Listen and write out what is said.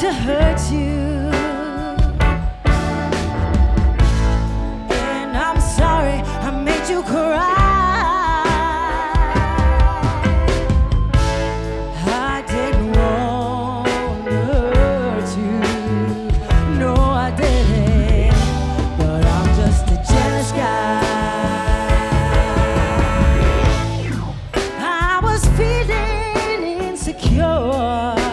to hurt you. And I'm sorry I made you cry.